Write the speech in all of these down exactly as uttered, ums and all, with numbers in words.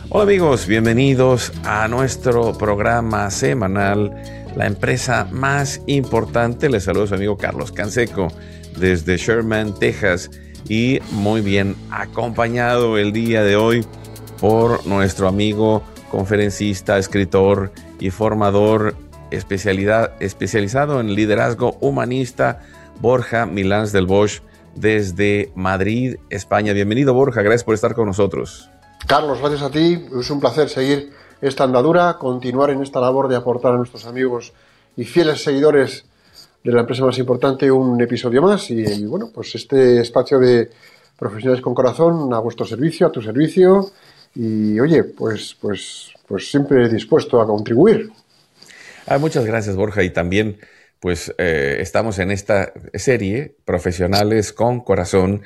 Hola amigos, bienvenidos a nuestro programa semanal, la empresa más importante. Les saludo a su amigo Carlos Canseco desde Sherman, Texas, y muy bien acompañado el día de hoy por nuestro amigo conferencista, escritor y formador especialidad, especializado en liderazgo humanista, Borja Milans del Bosch, desde Madrid, España. Bienvenido, Borja, gracias por estar con nosotros. Carlos, gracias a ti. Es un placer seguir esta andadura, continuar en esta labor de aportar a nuestros amigos y fieles seguidores de la empresa más importante un episodio más. Y, y bueno, pues este espacio de profesionales con corazón a vuestro servicio, a tu servicio. Y oye, pues, pues, pues siempre dispuesto a contribuir. Ah, muchas gracias, Borja. Y también, pues, eh, estamos en esta serie, Profesionales con Corazón,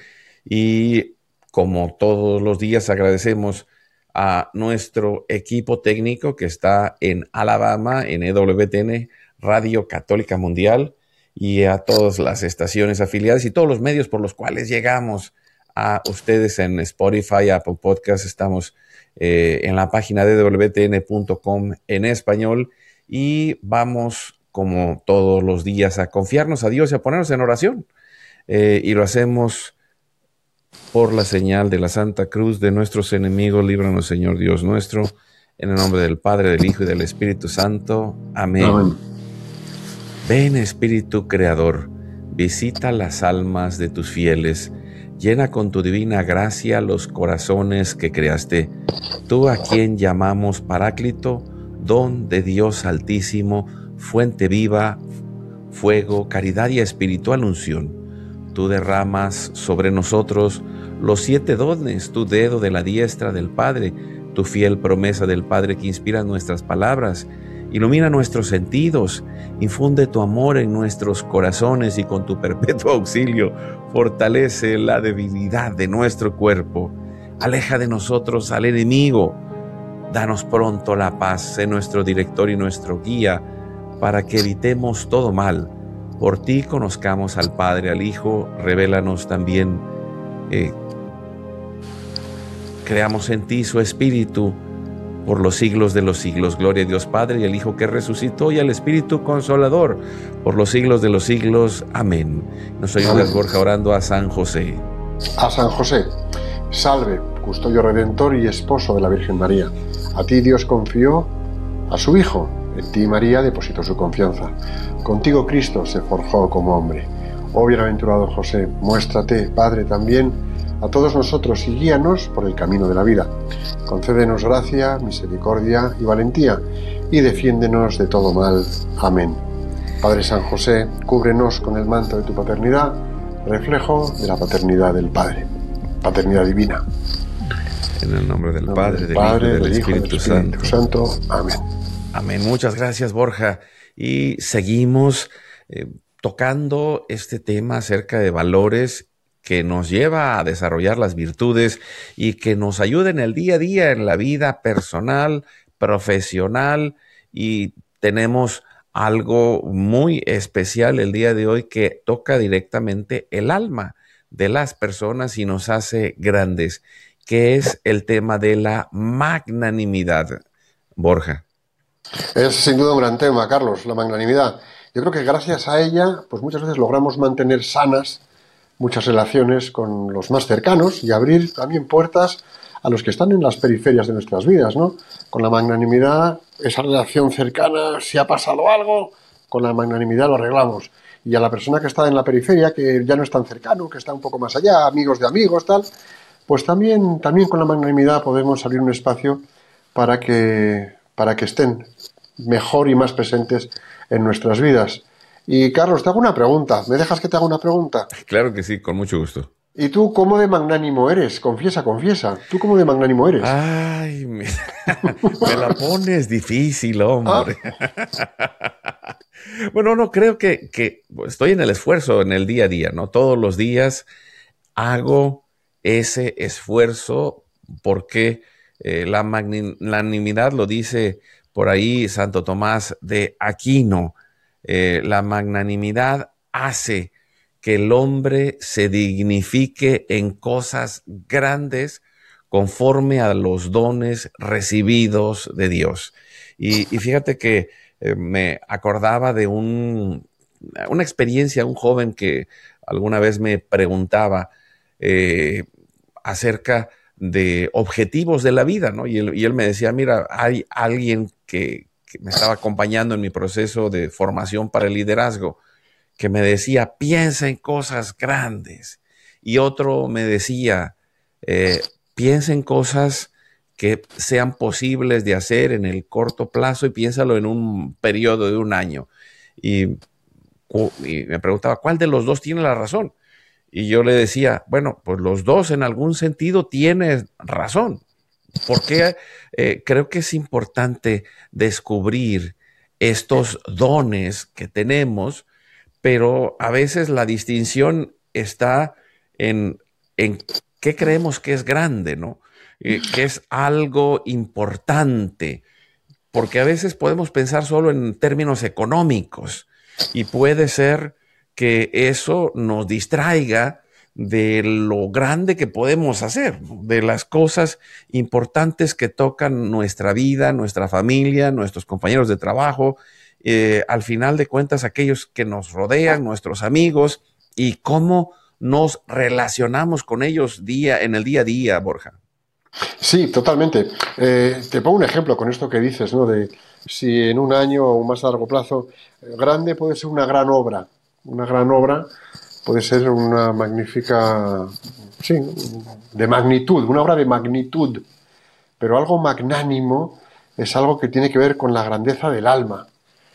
y como todos los días agradecemos a nuestro equipo técnico que está en Alabama, en E W T N, Radio Católica Mundial, y a todas las estaciones afiliadas y todos los medios por los cuales llegamos a ustedes en Spotify, Apple Podcasts. Estamos eh, en la página de E W T N punto com en español, y vamos, como todos los días, a confiarnos a Dios y a ponernos en oración. Eh, y lo hacemos por la señal de la Santa Cruz de nuestros enemigos. Líbranos, Señor Dios nuestro, en el nombre del Padre, del Hijo y del Espíritu Santo. Amén. Amén. Ven, Espíritu Creador, visita las almas de tus fieles, llena con tu divina gracia los corazones que creaste. Tú, a quien llamamos Paráclito, don de Dios Altísimo, fuente viva, fuego, caridad y espiritual unción. Tú derramas sobre nosotros los siete dones, tu dedo de la diestra del Padre, tu fiel promesa del Padre que inspira nuestras palabras, ilumina nuestros sentidos, infunde tu amor en nuestros corazones y con tu perpetuo auxilio fortalece la debilidad de nuestro cuerpo. Aleja de nosotros al enemigo, danos pronto la paz, sé nuestro director y nuestro guía, para que evitemos todo mal. Por ti conozcamos al Padre, al Hijo, revélanos también, eh, creamos en ti su Espíritu por los siglos de los siglos. Gloria a Dios Padre y al Hijo que resucitó y al Espíritu Consolador por los siglos de los siglos. Amén. Nos ayudas, Borja, orando a San José. A San José, salve, custodio redentor y esposo de la Virgen María. A ti Dios confió a su Hijo, en ti María depositó su confianza. Contigo Cristo se forjó como hombre. Oh bienaventurado José, muéstrate, Padre, también a todos nosotros y guíanos por el camino de la vida. Concédenos gracia, misericordia y valentía, y defiéndenos de todo mal. Amén. Padre San José, cúbrenos con el manto de tu paternidad, reflejo de la paternidad del Padre, paternidad divina. En el nombre del Padre, del Padre, Hijo y del, del Espíritu, Espíritu Santo. Santo. Amén. Amén. Muchas gracias, Borja. Y seguimos eh, tocando este tema acerca de valores que nos lleva a desarrollar las virtudes y que nos ayuden el día a día en la vida personal, profesional. Y tenemos algo muy especial el día de hoy que toca directamente el alma de las personas y nos hace grandes, que es el tema de la magnanimidad. Borja. Es sin duda un gran tema, Carlos, la magnanimidad. Yo creo que gracias a ella, pues muchas veces logramos mantener sanas muchas relaciones con los más cercanos y abrir también puertas a los que están en las periferias de nuestras vidas, ¿no? Con la magnanimidad, esa relación cercana, si ha pasado algo, con la magnanimidad lo arreglamos. Y a la persona que está en la periferia, que ya no es tan cercano, que está un poco más allá, amigos de amigos, tal, pues también, también con la magnanimidad podemos abrir un espacio para que, para que estén mejor y más presentes en nuestras vidas. Y Carlos, te hago una pregunta. ¿Me dejas que te haga una pregunta? Claro que sí, con mucho gusto. ¿Y tú cómo de magnánimo eres? Confiesa, confiesa. ¿Tú cómo de magnánimo eres? Ay, me, me la pones difícil, hombre. ¿Ah? Bueno, no, creo que, que estoy en el esfuerzo en el día a día, ¿no? Todos los días hago ese esfuerzo porque eh, la magnanimidad lo dice por ahí Santo Tomás de Aquino. Eh, la magnanimidad hace que el hombre se dignifique en cosas grandes conforme a los dones recibidos de Dios. Y, y fíjate que eh, me acordaba de un, una experiencia, un joven que alguna vez me preguntaba eh, acerca de objetivos de la vida, ¿no? Y él, y él me decía, mira, hay alguien que, que me estaba acompañando en mi proceso de formación para el liderazgo, que me decía, piensa en cosas grandes. Y otro me decía, eh, piensa en cosas que sean posibles de hacer en el corto plazo y piénsalo en un periodo de un año. Y, y me preguntaba, ¿cuál de los dos tiene la razón? Y yo le decía, bueno, pues los dos en algún sentido tienen razón. Porque eh, creo que es importante descubrir estos dones que tenemos, pero a veces la distinción está en, en qué creemos que es grande, ¿no? Eh, que es algo importante, porque a veces podemos pensar solo en términos económicos y puede ser que eso nos distraiga de lo grande que podemos hacer, ¿no? De las cosas importantes que tocan nuestra vida, nuestra familia, nuestros compañeros de trabajo, eh, al final de cuentas aquellos que nos rodean, nuestros amigos, y cómo nos relacionamos con ellos día, en el día a día, Borja. Sí, totalmente. Eh, te pongo un ejemplo con esto que dices, ¿no? De si en un año o más a largo plazo, eh, grande puede ser una gran obra. Una gran obra puede ser una magnífica, sí, de magnitud, una obra de magnitud. Pero algo magnánimo es algo que tiene que ver con la grandeza del alma.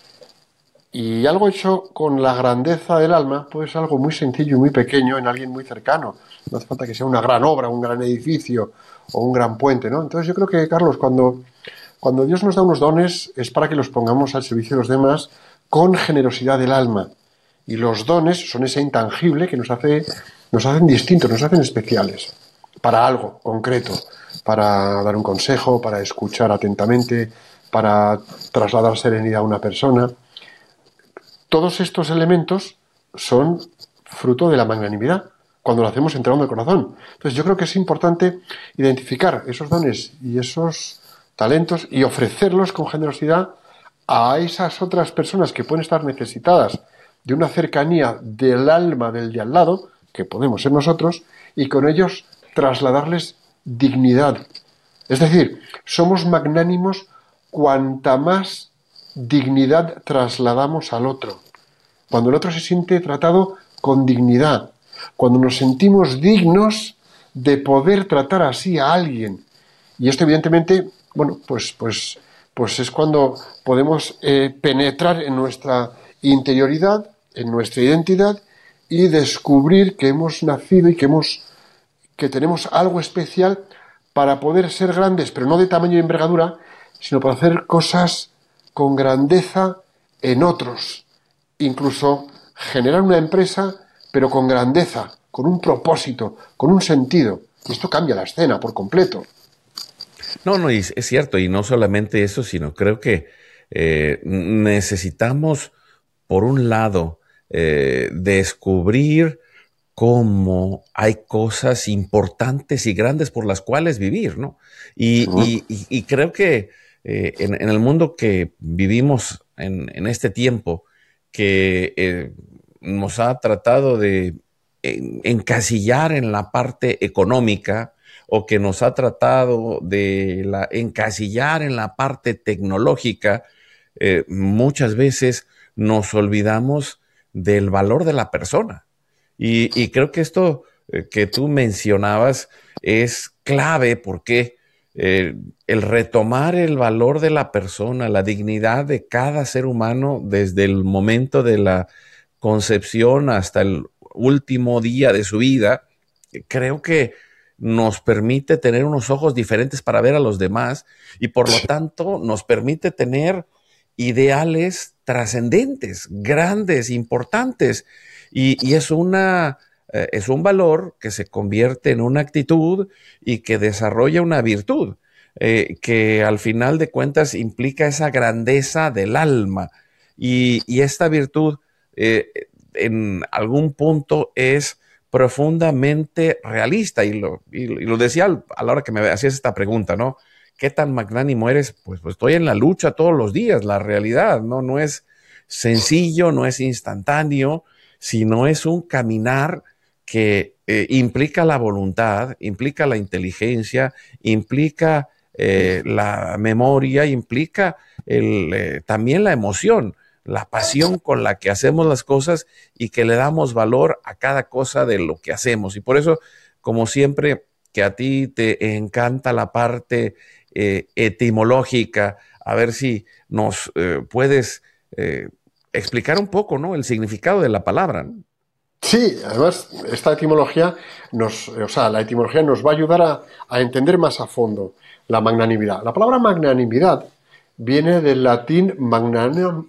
Y algo hecho con la grandeza del alma puede ser algo muy sencillo y muy pequeño en alguien muy cercano. No hace falta que sea una gran obra, un gran edificio o un gran puente, ¿no? Entonces yo creo que, Carlos, cuando, cuando Dios nos da unos dones es para que los pongamos al servicio de los demás con generosidad del alma. Y los dones son ese intangible que nos hace, nos hacen distintos, nos hacen especiales para algo concreto, para dar un consejo, para escuchar atentamente, para trasladar serenidad a una persona. Todos estos elementos son fruto de la magnanimidad, cuando lo hacemos entregando el corazón. Entonces yo creo que es importante identificar esos dones y esos talentos y ofrecerlos con generosidad a esas otras personas que pueden estar necesitadas de una cercanía del alma del de al lado, que podemos ser nosotros, y con ellos trasladarles dignidad. Es decir, somos magnánimos cuanta más dignidad trasladamos al otro. Cuando el otro se siente tratado con dignidad, cuando nos sentimos dignos de poder tratar así a alguien. Y esto evidentemente, bueno, pues, pues, pues es cuando podemos eh, penetrar en nuestra interioridad, en nuestra identidad y descubrir que hemos nacido y que hemos, que tenemos algo especial para poder ser grandes, pero no de tamaño y envergadura, sino para hacer cosas con grandeza en otros. Incluso generar una empresa, pero con grandeza, con un propósito, con un sentido. Y esto cambia la escena por completo. No, no, es, es cierto, y no solamente eso, sino creo que eh, necesitamos, por un lado, eh, descubrir cómo hay cosas importantes y grandes por las cuales vivir, ¿no? Y, Uh-huh. y, y, y creo que eh, en, en el mundo que vivimos en, en este tiempo, que eh, nos ha tratado de en, encasillar en la parte económica, o que nos ha tratado de la, encasillar en la parte tecnológica, eh, muchas veces nos olvidamos del valor de la persona. Y, y creo que esto eh, que tú mencionabas es clave porque eh, el retomar el valor de la persona, la dignidad de cada ser humano desde el momento de la concepción hasta el último día de su vida, creo que nos permite tener unos ojos diferentes para ver a los demás y por lo tanto nos permite tener ideales trascendentes, grandes, importantes. Y, y es, una, eh, es un valor que se convierte en una actitud y que desarrolla una virtud, eh, que al final de cuentas implica esa grandeza del alma. Y, y esta virtud eh, en algún punto es profundamente realista. Y lo, y, y lo decía a la hora que me hacías esta pregunta, ¿no? ¿Qué tan magnánimo eres? Pues, pues estoy en la lucha todos los días, la realidad, ¿no? No es sencillo, no es instantáneo, sino es un caminar que eh, implica la voluntad, implica la inteligencia, implica eh, la memoria, implica el, eh, también la emoción, la pasión con la que hacemos las cosas y que le damos valor a cada cosa de lo que hacemos. Y por eso, como siempre, que a ti te encanta la parte eh, etimológica, a ver si nos eh, puedes eh, explicar un poco, ¿no?, el significado de la palabra, ¿no? Sí, además, esta etimología nos, o sea, la etimología nos va a ayudar a, a entender más a fondo la magnanimidad. La palabra magnanimidad viene del latín magnan,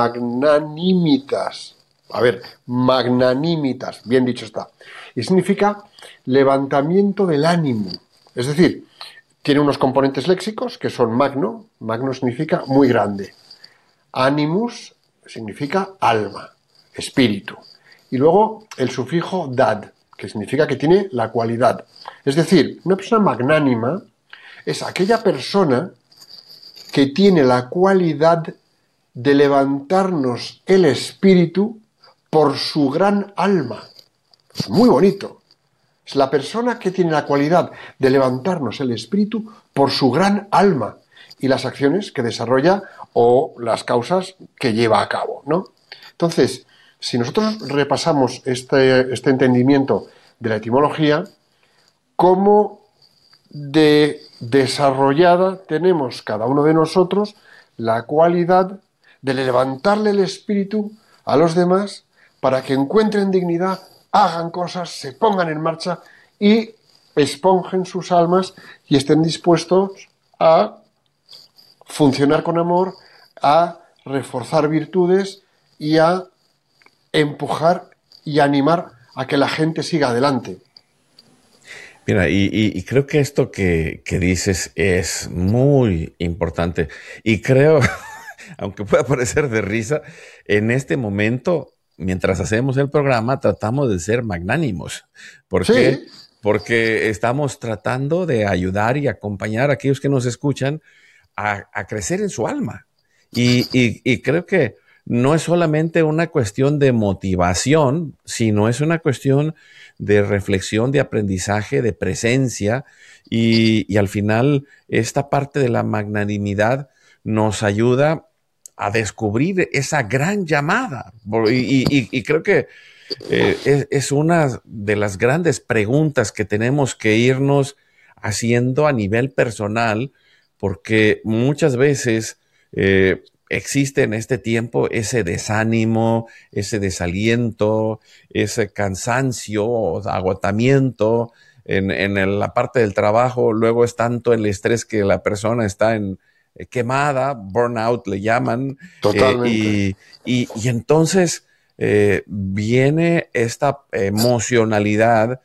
magnanimitas. A ver, magnanimitas, bien dicho está. Y significa levantamiento del ánimo. Es decir, tiene unos componentes léxicos que son magno. Magno significa muy grande. Animus significa alma, espíritu. Y luego el sufijo dad, que significa que tiene la cualidad. Es decir, una persona magnánima es aquella persona que tiene la cualidad de levantarnos el espíritu por su gran alma. Es muy bonito. Es la persona que tiene la cualidad de levantarnos el espíritu por su gran alma y las acciones que desarrolla o las causas que lleva a cabo, ¿no? Entonces, si nosotros repasamos este, este entendimiento de la etimología, cómo de desarrollada tenemos cada uno de nosotros la cualidad de levantarle el espíritu a los demás para que encuentren dignidad, hagan cosas, se pongan en marcha y esponjen sus almas y estén dispuestos a funcionar con amor, a reforzar virtudes y a empujar y animar a que la gente siga adelante. Mira, y, y, y creo que esto que, que dices es muy importante. Y creo, aunque pueda parecer de risa, en este momento, mientras hacemos el programa, tratamos de ser magnánimos. ¿Por Sí. qué? Porque estamos tratando de ayudar y acompañar a aquellos que nos escuchan a, a crecer en su alma. Y, y, y creo que no es solamente una cuestión de motivación, sino es una cuestión de reflexión, de aprendizaje, de presencia y, y al final esta parte de la magnanimidad nos ayuda a descubrir esa gran llamada y, y, y creo que eh, es, es una de las grandes preguntas que tenemos que irnos haciendo a nivel personal porque muchas veces eh, existe en este tiempo ese desánimo, ese desaliento, ese cansancio, agotamiento en, en la parte del trabajo. Luego es tanto el estrés que la persona está en, eh, quemada, burnout le llaman. Totalmente. Eh, y, y, y entonces eh, viene esta emocionalidad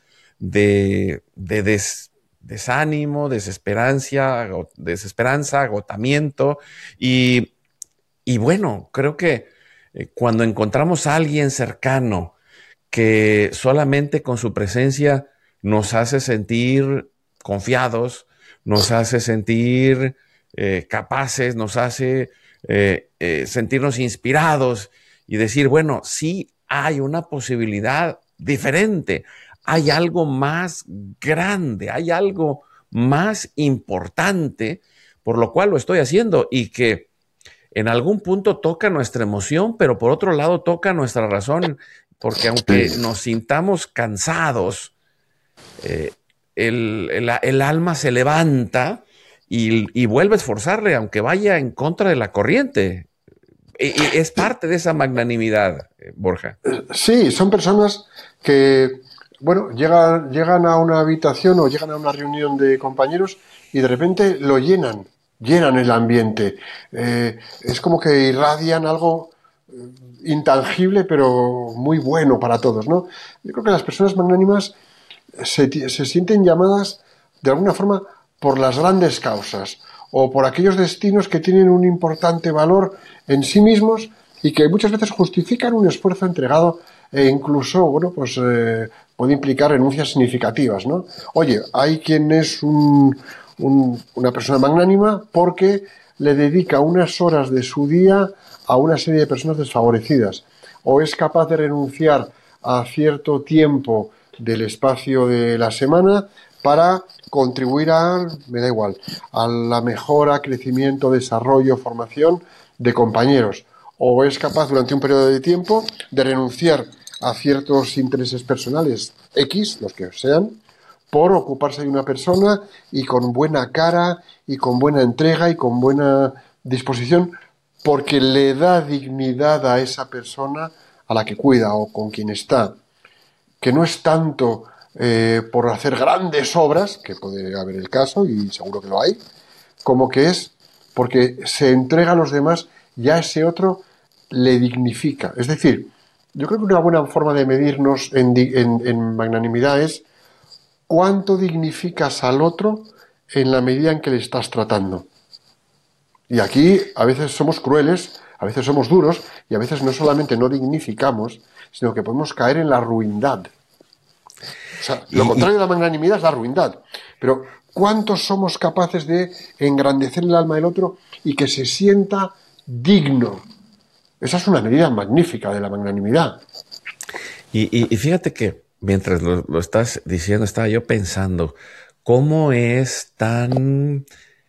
de, de des, desánimo, desesperanza, desesperanza, agotamiento y Y bueno, creo que eh, cuando encontramos a alguien cercano que solamente con su presencia nos hace sentir confiados, nos hace sentir eh, capaces, nos hace eh, eh, sentirnos inspirados y decir, bueno, sí hay una posibilidad diferente, hay algo más grande, hay algo más importante por lo cual lo estoy haciendo y que en algún punto toca nuestra emoción, pero por otro lado toca nuestra razón, porque aunque nos sintamos cansados, eh, el, el, el alma se levanta y, y vuelve a esforzarle, aunque vaya en contra de la corriente. Y, y es parte de esa magnanimidad, Borja. Sí, son personas que, bueno, llegan, llegan a una habitación o llegan a una reunión de compañeros y de repente lo llenan. Llenan el ambiente. Eh, es como que irradian algo intangible, pero muy bueno para todos, ¿no? Yo creo que las personas magnánimas se, se sienten llamadas, de alguna forma, por las grandes causas o por aquellos destinos que tienen un importante valor en sí mismos y que muchas veces justifican un esfuerzo entregado e incluso, bueno, pues eh, puede implicar renuncias significativas, ¿no? Oye, hay quien es un, un, una persona magnánima porque le dedica unas horas de su día a una serie de personas desfavorecidas, o es capaz de renunciar a cierto tiempo del espacio de la semana para contribuir a, me da igual, a la mejora, crecimiento, desarrollo, formación de compañeros, o es capaz durante un periodo de tiempo de renunciar a ciertos intereses personales X, los que sean, por ocuparse de una persona y con buena cara y con buena entrega y con buena disposición, porque le da dignidad a esa persona a la que cuida o con quien está, que no es tanto eh, por hacer grandes obras, que puede haber el caso y seguro que lo hay, como que es porque se entrega a los demás y a ese otro le dignifica. Es decir, yo creo que una buena forma de medirnos en, en, en magnanimidad es cuánto dignificas al otro en la medida en que le estás tratando. Y aquí a veces somos crueles, a veces somos duros y a veces no solamente no dignificamos, sino que podemos caer en la ruindad. O sea, lo Y, contrario y, de la magnanimidad es la ruindad. Pero ¿cuántos somos capaces de engrandecer el alma del otro y que se sienta digno? Esa es una medida magnífica de la magnanimidad. y, y- y fíjate que mientras lo, lo estás diciendo, estaba yo pensando cómo es tan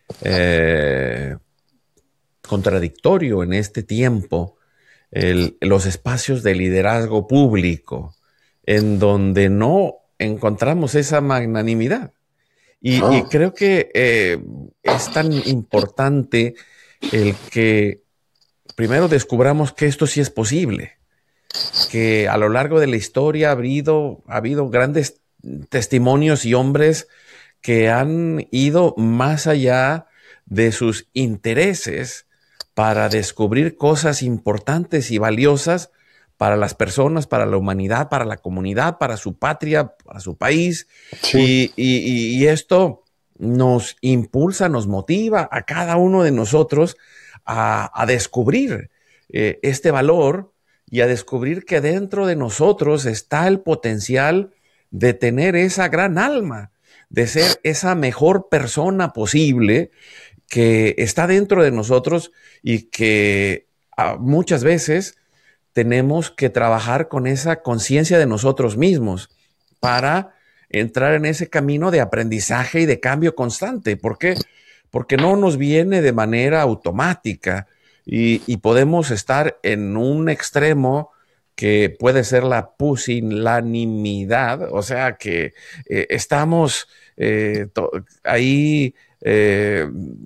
eh, contradictorio en este tiempo el- los espacios de liderazgo público, en donde no encontramos esa magnanimidad. Y, y Ah, creo que eh, es tan importante el que primero descubramos que esto sí es posible, que a lo largo de la historia ha habido, ha habido grandes testimonios y hombres que han ido más allá de sus intereses para descubrir cosas importantes y valiosas para las personas, para la humanidad, para la comunidad, para su patria, para su país. sí. Y, y- y esto nos impulsa, nos motiva a cada uno de nosotros a, a descubrir eh, este valor y a descubrir que dentro de nosotros está el potencial de tener esa gran alma, de ser esa mejor persona posible que está dentro de nosotros y que ah, muchas veces tenemos que trabajar con esa conciencia de nosotros mismos para entrar en ese camino de aprendizaje y de cambio constante. ¿Por qué? Porque no nos viene de manera automática y, y podemos estar en un extremo que puede ser la pusilanimidad, o sea que eh, estamos eh, to- ahí eh,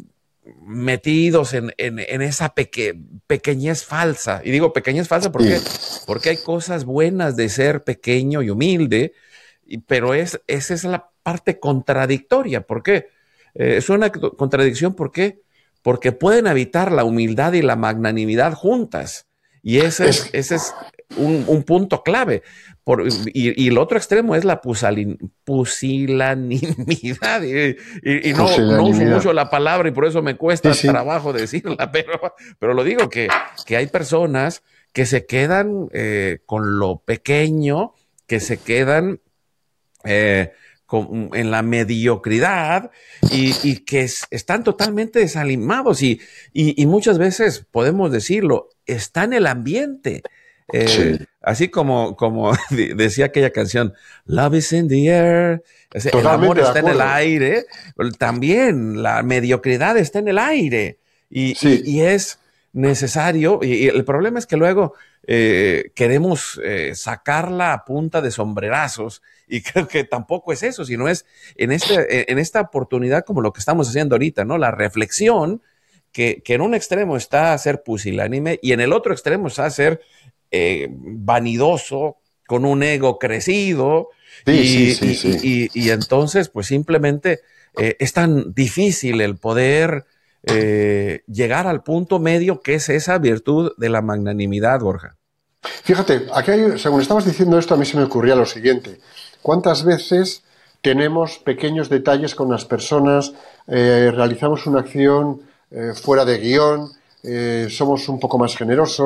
metidos en, en, en esa peque, pequeñez falsa. Y digo pequeñez falsa porque, Sí. porque hay cosas buenas de ser pequeño y humilde, y, pero es, esa es la parte contradictoria. ¿Por qué? Eh, es una contradicción. ¿Por qué? Porque pueden habitar la humildad y la magnanimidad juntas. Y ese es, Es, ese es un, un punto clave. Por, y, y, el otro extremo es la pusalin, pusilanimidad. Y, y, y no, no, uso mucho pusilanimidad. la palabra y por eso me Sí, cuesta sí. trabajo decirla, pero, pero lo digo que, que hay personas que se quedan eh, con lo pequeño, que se quedan eh, con, en la mediocridad y, y que es, están totalmente desanimados y, y, y muchas veces podemos decirlo, está en el ambiente. Sí. Eh, así como, como decía aquella canción, Love is in the air, o sea, el amor Totalmente de está en el acuerdo. aire, también la mediocridad está en el aire y, y, Sí. y es necesario, y, y, el problema es que luego eh, queremos eh, sacarla a punta de sombrerazos y creo que tampoco es eso, sino es en, este, en esta oportunidad como lo que estamos haciendo ahorita, ¿no? La reflexión que, que en un extremo está a ser pusilánime y en el otro extremo está a ser eh, vanidoso, con un ego crecido Sí, sí, y, sí, y, sí. y, y entonces pues simplemente eh, es tan difícil el poder eh, llegar al punto medio que es esa virtud de la magnanimidad, Borja. Fíjate, aquí hay, según estabas diciendo esto, a mí se me ocurría lo siguiente. ¿Cuántas veces tenemos pequeños detalles con las personas, eh, realizamos una acción eh, fuera de guión, eh, somos un poco más generosos,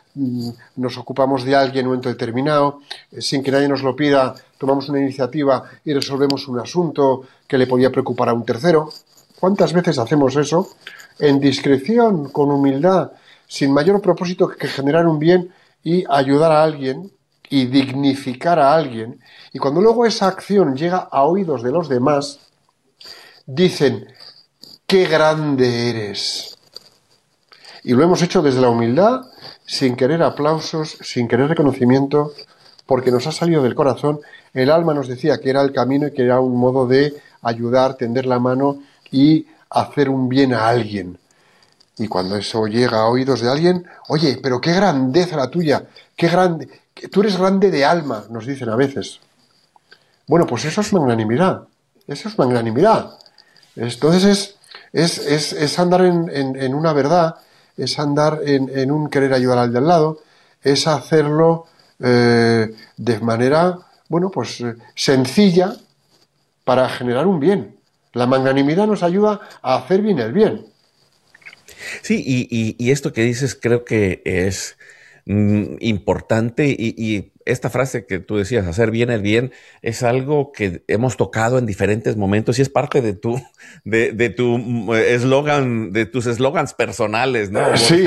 nos ocupamos de alguien en un momento determinado, sin que nadie nos lo pida, tomamos una iniciativa y resolvemos un asunto que le podía preocupar a un tercero. ¿Cuántas veces hacemos eso? En discreción, con humildad, sin mayor propósito que generar un bien y ayudar a alguien y dignificar a alguien. Y cuando luego esa acción llega a oídos de los demás, dicen, ¡qué grande eres! Y lo hemos hecho desde la humildad, sin querer aplausos, sin querer reconocimiento, porque nos ha salido del corazón. El alma nos decía que era el camino y que era un modo de ayudar, tender la mano y hacer un bien a alguien. Y cuando eso llega a oídos de alguien, oye, pero qué grandeza la tuya, qué grande, tú eres grande de alma, nos dicen a veces. Bueno, pues eso es magnanimidad, eso es magnanimidad. Entonces es, es, es, es andar en, en, en una verdad, es andar en, en un querer ayudar al de al lado, es hacerlo eh, de manera, bueno, pues eh, sencilla para generar un bien. La magnanimidad nos ayuda a hacer bien el bien. Sí, y, y, y esto que dices creo que es mm, importante y, y esta frase que tú decías, hacer bien el bien, es algo que hemos tocado en diferentes momentos y es parte de tu de, de tu eslogan, de tus eslogans personales, ¿no? Sí.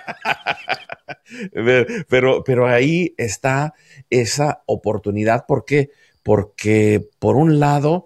Pero, pero ahí está esa oportunidad. ¿Por qué? Porque por un lado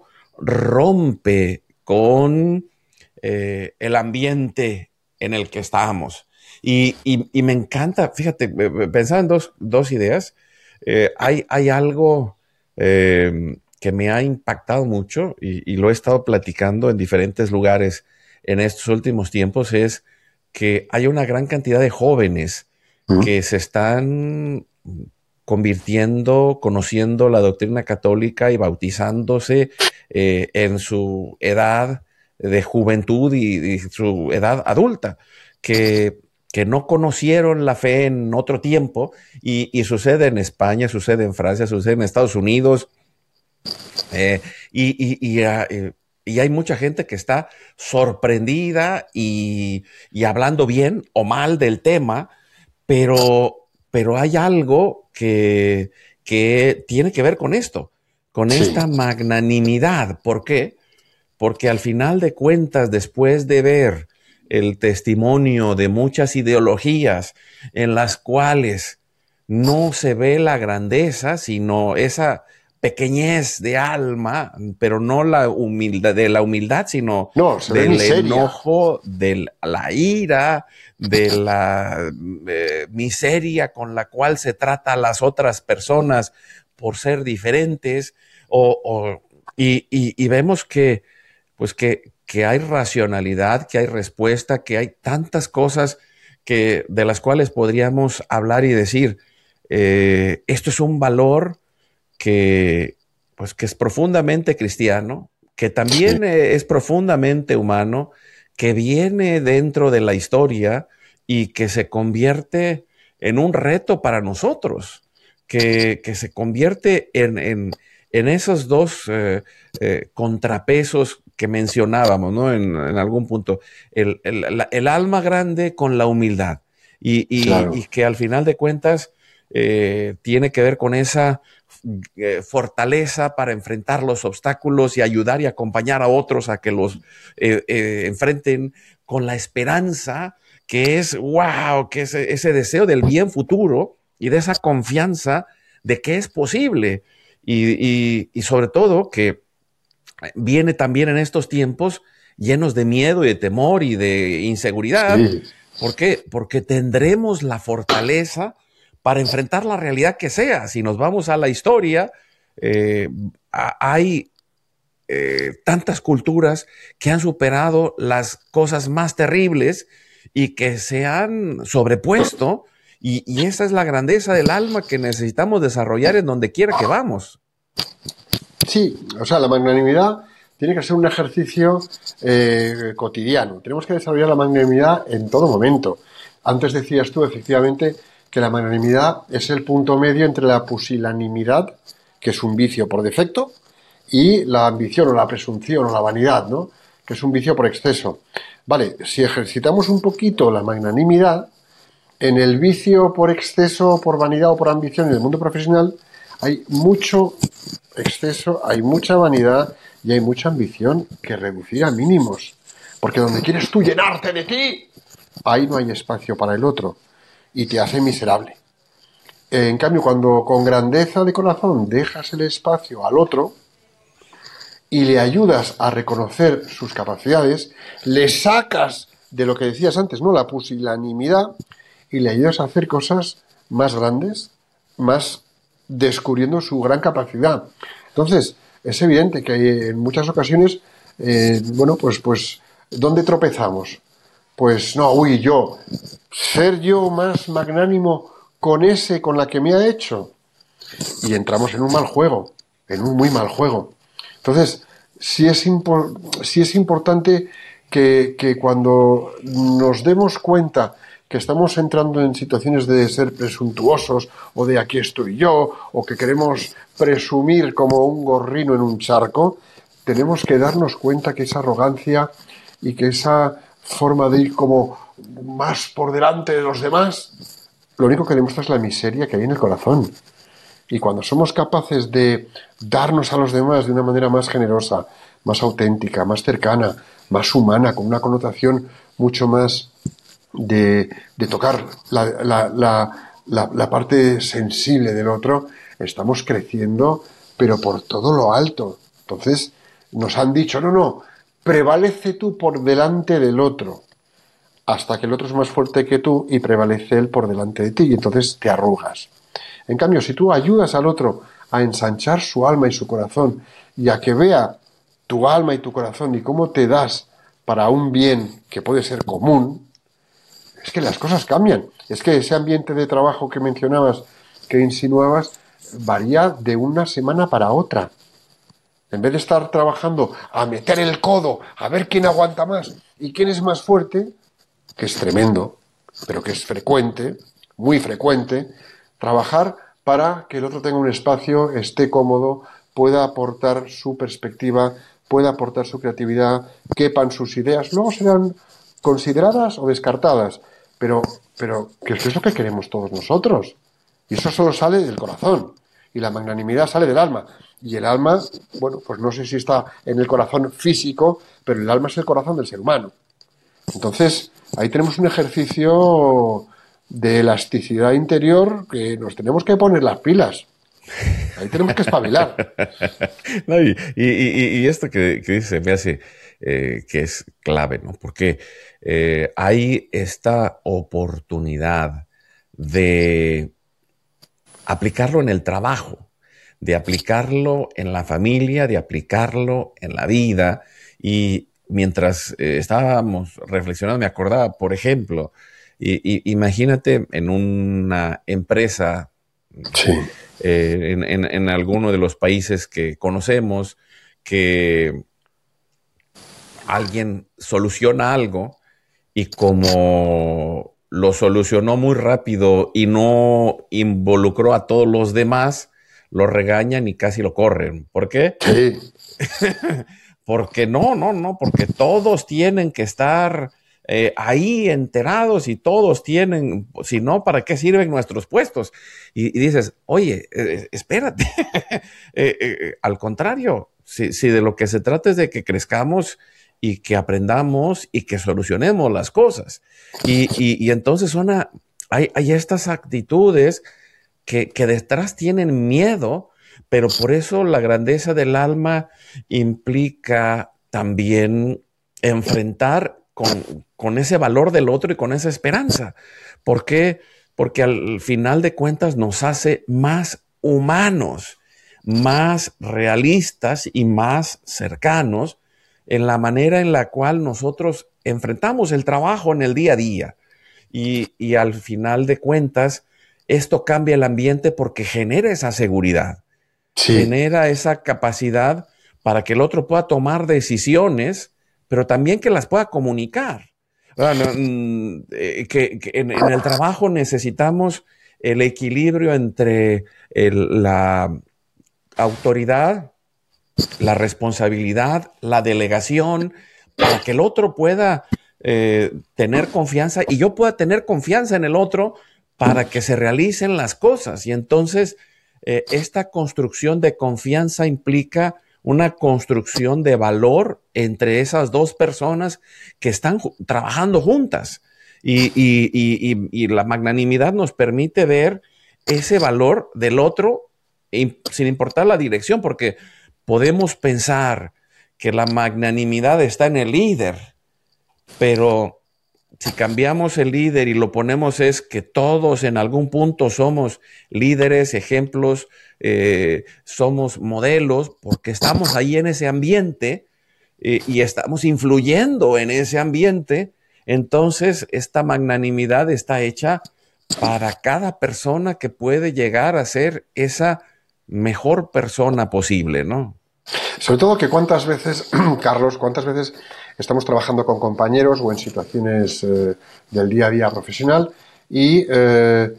rompe con eh, el ambiente en el que estábamos. Y, y, y me encanta, fíjate, pensaba en dos, dos ideas. Eh, hay, hay algo eh, que me ha impactado mucho y, y lo he estado platicando en diferentes lugares en estos últimos tiempos, es que hay una gran cantidad de jóvenes ¿Mm? que se están convirtiendo, conociendo la doctrina católica y bautizándose eh, en su edad de juventud y, y su edad adulta, que, que no conocieron la fe en otro tiempo y, y sucede en España, sucede en Francia, sucede en Estados Unidos eh, y, y, y, uh, y hay mucha gente que está sorprendida y, y hablando bien o mal del tema, pero, pero hay algo que, que tiene que ver con esto, con sí. esta magnanimidad. ¿Por qué? Porque al final de cuentas, después de ver el testimonio de muchas ideologías en las cuales no se ve la grandeza, sino esa pequeñez de alma, pero no la humildad, de la humildad, sino no, del enojo, de la ira, de la eh, miseria con la cual se trata a las otras personas por ser diferentes, o, o, y, y, y vemos que pues que, que hay racionalidad, que hay respuesta, que hay tantas cosas que, de las cuales podríamos hablar y decir, eh, esto es un valor que, pues, que es profundamente cristiano, que también es profundamente humano, que viene dentro de la historia y que se convierte en un reto para nosotros, que, que se convierte en, en, en esos dos eh, eh, contrapesos que mencionábamos, ¿no? En, en algún punto, el, el, la, el alma grande con la humildad y, y, claro. y que al final de cuentas eh, tiene que ver con esa eh, fortaleza para enfrentar los obstáculos y ayudar y acompañar a otros a que los eh, eh, enfrenten con la esperanza que es, wow, que es ese deseo del bien futuro y de esa confianza de que es posible y, y, y sobre todo que viene también en estos tiempos llenos de miedo y de temor y de inseguridad. Sí. ¿Por qué? Porque tendremos la fortaleza para enfrentar la realidad que sea. Si nos vamos a la historia, eh, hay eh, tantas culturas que han superado las cosas más terribles y que se han sobrepuesto, y, y esa es la grandeza del alma que necesitamos desarrollar en donde quiera que vamos. Sí, o sea, la magnanimidad tiene que ser un ejercicio eh, cotidiano. Tenemos que desarrollar la magnanimidad en todo momento. Antes decías tú, efectivamente, que la magnanimidad es el punto medio entre la pusilanimidad, que es un vicio por defecto, y la ambición o la presunción o la vanidad, ¿no? Que es un vicio por exceso. Vale, si ejercitamos un poquito la magnanimidad, En el vicio por exceso, por vanidad o por ambición en el mundo profesional hay mucho exceso, hay mucha vanidad y hay mucha ambición que reducir a mínimos. Porque donde quieres tú llenarte de ti, ahí no hay espacio para el otro y te hace miserable. En cambio, cuando con grandeza de corazón dejas el espacio al otro y le ayudas a reconocer sus capacidades, le sacas de lo que decías antes, ¿no? La pusilanimidad, y le ayudas a hacer cosas más grandes, más descubriendo su gran capacidad. Entonces, es evidente que en muchas ocasiones, eh, bueno, pues, pues, ¿dónde tropezamos? Pues no, uy, yo, ser yo más magnánimo con ese, con la que me ha hecho. Y entramos en un mal juego, en un muy mal juego. Entonces, sí es, impor- sí es importante que, que cuando nos demos cuenta que estamos entrando en situaciones de ser presuntuosos o de aquí estoy yo o que queremos presumir como un gorrino en un charco, tenemos que darnos cuenta que esa arrogancia y que esa forma de ir como más por delante de los demás, lo único que demuestra es la miseria que hay en el corazón. Y cuando somos capaces de darnos a los demás de una manera más generosa, más auténtica, más cercana, más humana, con una connotación mucho más de, de tocar la, la, la, la, la parte sensible del otro, estamos creciendo, pero por todo lo alto. Entonces, nos han dicho, no, no, prevalece tú por delante del otro, hasta que el otro es más fuerte que tú y prevalece él por delante de ti, y entonces te arrugas. En cambio, si tú ayudas al otro a ensanchar su alma y su corazón y a que vea tu alma y tu corazón y cómo te das para un bien que puede ser común, es que las cosas cambian. Es que ese ambiente de trabajo que mencionabas, que insinuabas, varía de una semana para otra. En vez de estar trabajando a meter el codo, a ver quién aguanta más y quién es más fuerte, que es tremendo, pero que es frecuente, muy frecuente, trabajar para que el otro tenga un espacio, esté cómodo, pueda aportar su perspectiva, pueda aportar su creatividad, quepan sus ideas, luego serán consideradas o descartadas, pero, pero que es lo que queremos todos nosotros. Y eso solo sale del corazón, y la magnanimidad sale del alma. Y el alma, bueno, pues no sé si está en el corazón físico, pero el alma es el corazón del ser humano. Entonces, ahí tenemos un ejercicio de elasticidad interior que nos tenemos que poner las pilas. Ahí tenemos que espabilar. No, y, y- y- y esto que, que dice me hace eh, que es clave, ¿no? Porque eh, hay esta oportunidad de aplicarlo en el trabajo, de aplicarlo en la familia, de aplicarlo en la vida. Y mientras eh, estábamos reflexionando, me acordaba, por ejemplo, y, y- imagínate en una empresa Sí, eh, en, en- en alguno de los países que conocemos, que alguien soluciona algo y como lo solucionó muy rápido y no involucró a todos los demás, lo regañan y casi lo corren. ¿Por qué? sí, Porque no, no, no, porque todos tienen que estar eh, ahí enterados y todos tienen, si no, ¿para qué sirven nuestros puestos? Y, y dices, oye, eh, espérate, Eh, eh, al contrario, si, si de lo que se trata es de que crezcamos y que aprendamos y que solucionemos las cosas. Y, y, y entonces una, hay, hay estas actitudes que, que detrás tienen miedo, pero por eso la grandeza del alma implica también enfrentar con, con ese valor del otro y con esa esperanza. ¿Por qué? Porque al final de cuentas nos hace más humanos, más realistas y más cercanos en la manera en la cual nosotros enfrentamos el trabajo en el día a día. Y, y al final de cuentas, esto cambia el ambiente porque genera esa seguridad, sí. genera esa capacidad para que el otro pueda tomar decisiones, pero también que las pueda comunicar. Bueno, mm, eh, que, que en, en el trabajo necesitamos el equilibrio entre el- la autoridad, la responsabilidad, la delegación, para que el otro pueda eh, tener confianza y yo pueda tener confianza en el otro para que se realicen las cosas. Y entonces eh, esta construcción de confianza implica una construcción de valor entre esas dos personas que están trabajando juntas. Y, y, y, y la magnanimidad nos permite ver ese valor del otro sin importar la dirección, porque podemos pensar que la magnanimidad está en el líder, pero si cambiamos el líder y lo ponemos es que todos en algún punto somos líderes, ejemplos, eh, somos modelos, porque estamos ahí en ese ambiente eh, y estamos influyendo en ese ambiente. Entonces esta magnanimidad está hecha para cada persona que puede llegar a ser esa mejor persona posible, ¿no? Sobre todo que cuántas veces, Carlos, cuántas veces estamos trabajando con compañeros o en situaciones eh, del día a día profesional y eh,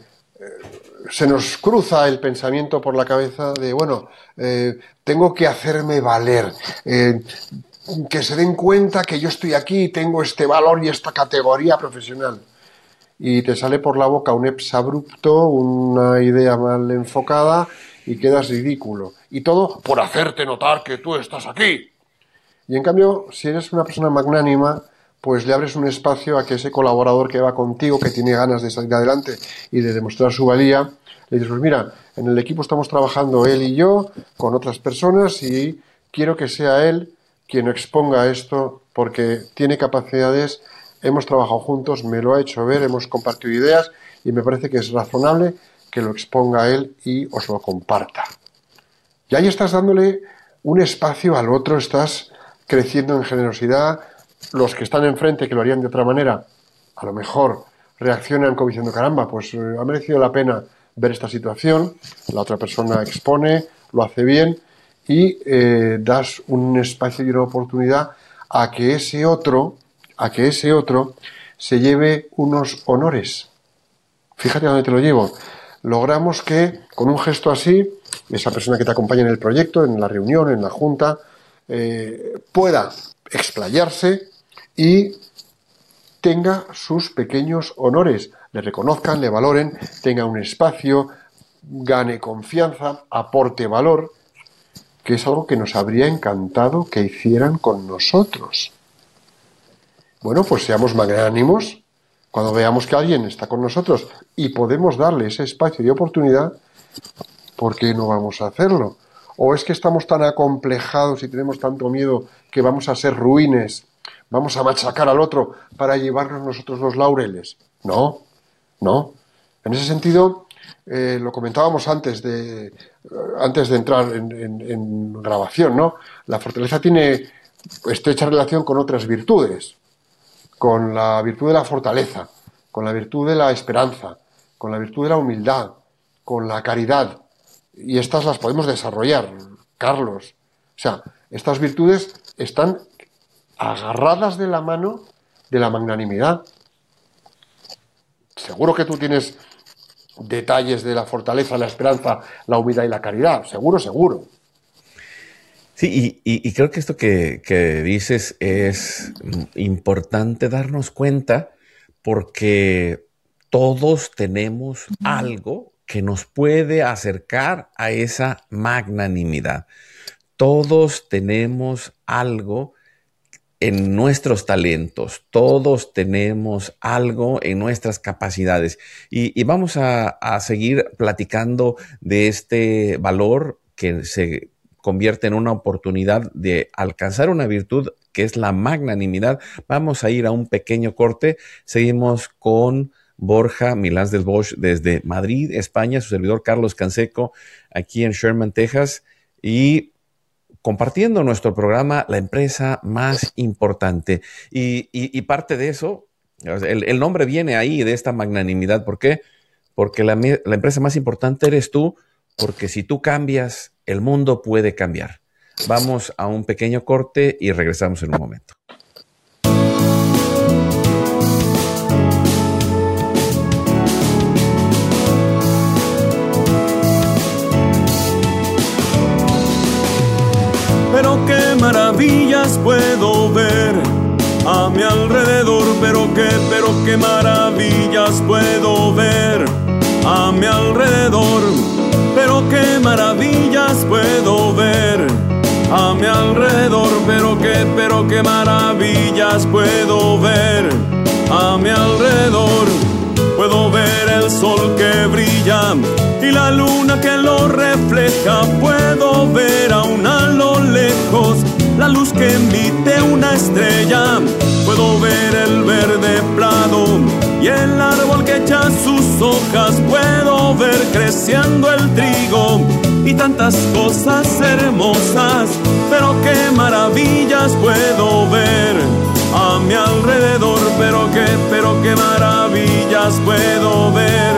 se nos cruza el pensamiento por la cabeza de, bueno, eh, tengo que hacerme valer, eh, que se den cuenta que yo estoy aquí y tengo este valor y esta categoría profesional. Y te sale por la boca un exabrupto, una idea mal enfocada y quedas ridículo. Y todo por hacerte notar que tú estás aquí. Y en cambio, si eres una persona magnánima, pues le abres un espacio a que ese colaborador que va contigo, que tiene ganas de salir adelante y de demostrar su valía, le dices, pues mira, en el equipo estamos trabajando él y yo, con otras personas, y quiero que sea él quien exponga esto, porque tiene capacidades, hemos trabajado juntos, me lo ha hecho ver, hemos compartido ideas, y me parece que es razonable que lo exponga él y os lo comparta. Y ahí estás dándole un espacio al otro, estás creciendo en generosidad. Los que están enfrente, que lo harían de otra manera, a lo mejor reaccionan como diciendo, caramba, pues eh, ha merecido la pena ver esta situación, la otra persona expone, lo hace bien y eh, das un espacio y una oportunidad a que ese otro, a que ese otro se lleve unos honores. Fíjate a dónde te lo llevo. Logramos que, con un gesto así, esa persona que te acompaña en el proyecto, en la reunión, en la junta, eh, pueda explayarse y tenga sus pequeños honores, le reconozcan, le valoren, tenga un espacio, gane confianza, aporte valor, que es algo que nos habría encantado que hicieran con nosotros. Bueno, pues seamos magnánimos. Cuando veamos que alguien está con nosotros y podemos darle ese espacio y oportunidad, ¿por qué no vamos a hacerlo? ¿O es que estamos tan acomplejados y tenemos tanto miedo que vamos a ser ruines, vamos a machacar al otro para llevarnos nosotros los laureles? No, no. En ese sentido, eh, lo comentábamos antes de, antes de entrar en, en, en grabación, ¿no? La fortaleza tiene estrecha relación con otras virtudes, con la virtud de la fortaleza, con la virtud de la esperanza, con la virtud de la humildad, con la caridad. Y estas las podemos desarrollar, Carlos. O sea, estas virtudes están agarradas de la mano de la magnanimidad. Seguro que tú tienes detalles de la fortaleza, la esperanza, la humildad y la caridad. Seguro, seguro. Sí, y, y, y creo que esto que, que dices es importante darnos cuenta porque todos tenemos algo que nos puede acercar a esa magnanimidad. Todos tenemos algo en nuestros talentos, todos tenemos algo en nuestras capacidades. Y, y vamos a, a seguir platicando de este valor que se convierte en una oportunidad de alcanzar una virtud que es la magnanimidad. Vamos a ir a un pequeño corte. Seguimos con Borja Milans del Bosch desde Madrid, España, su servidor Carlos Canseco, aquí en Sherman, Texas, y compartiendo nuestro programa La Empresa Más Importante. Y, y, y parte de eso, el, el nombre viene ahí de esta magnanimidad. ¿Por qué? Porque la, la empresa más importante eres tú, porque si tú cambias, el mundo puede cambiar. Vamos a un pequeño corte y regresamos en un momento. Pero qué maravillas puedo ver a mi alrededor, qué maravillas puedo ver a mi alrededor. Pero qué maravillas puedo ver a mi alrededor. Pero qué, pero qué maravillas puedo ver a mi alrededor. Puedo ver el sol que brilla y la luna que lo refleja. Puedo ver aún a lo lejos la luz que emite una estrella. Puedo ver el verde prado y el árbol que echa sus hojas. Puedo ver creciendo el trigo y tantas cosas hermosas. Pero qué maravillas puedo ver a mi alrededor. Pero qué, pero qué maravillas puedo ver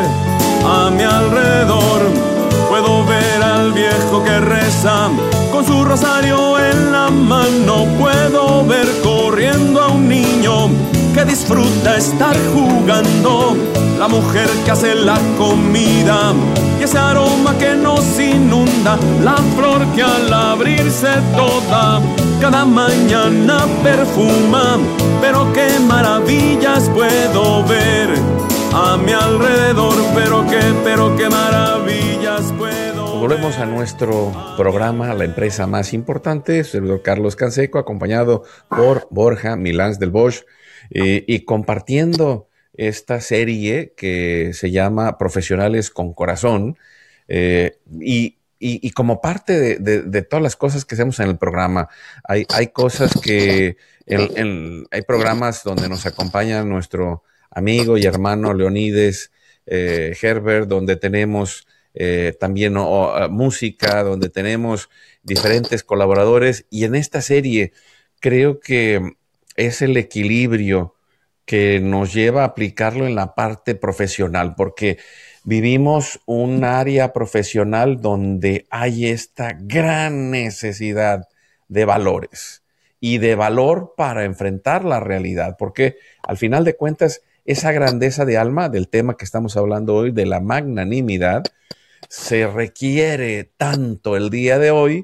a mi alrededor. Puedo ver al viejo que reza con su rosario en la mano. Puedo ver corriendo a un niño que disfruta estar jugando. La mujer que hace la comida y ese aroma que nos inunda. La flor que al abrirse toda cada mañana perfuma. Pero qué maravillas puedo ver a mi alrededor. Pero qué, pero qué maravillas puedo ver. Volvemos a nuestro programa, la empresa más importante, servidor Carlos Canseco, acompañado por Borja Milans del Bosch, eh, y compartiendo esta serie que se llama Profesionales con Corazón, eh, y, y, y como parte de, de, de todas las cosas que hacemos en el programa, hay, hay cosas que, en, en, hay programas donde nos acompaña nuestro amigo y hermano Leonides eh, Herbert, donde tenemos eh, también oh, música, donde tenemos diferentes colaboradores, y en esta serie creo que es el equilibrio que nos lleva a aplicarlo en la parte profesional, porque vivimos un área profesional donde hay esta gran necesidad de valores y de valor para enfrentar la realidad, porque al final de cuentas esa grandeza de alma del tema que estamos hablando hoy, de la magnanimidad, se requiere tanto el día de hoy